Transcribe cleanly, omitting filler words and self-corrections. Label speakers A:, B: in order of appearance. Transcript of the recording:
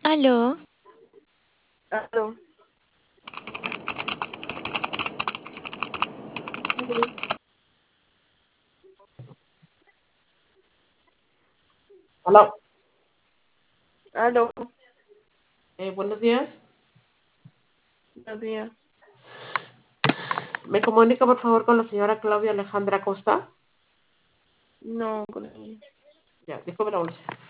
A: Aló,
B: Aló.
C: Hola,
B: Aló.
C: buenos días.
B: Buenos días.
C: ¿Me comunica por favor con la señora Claudia Alejandra Costa?
B: No, con ella.
C: Ya, disculpe la bolsa.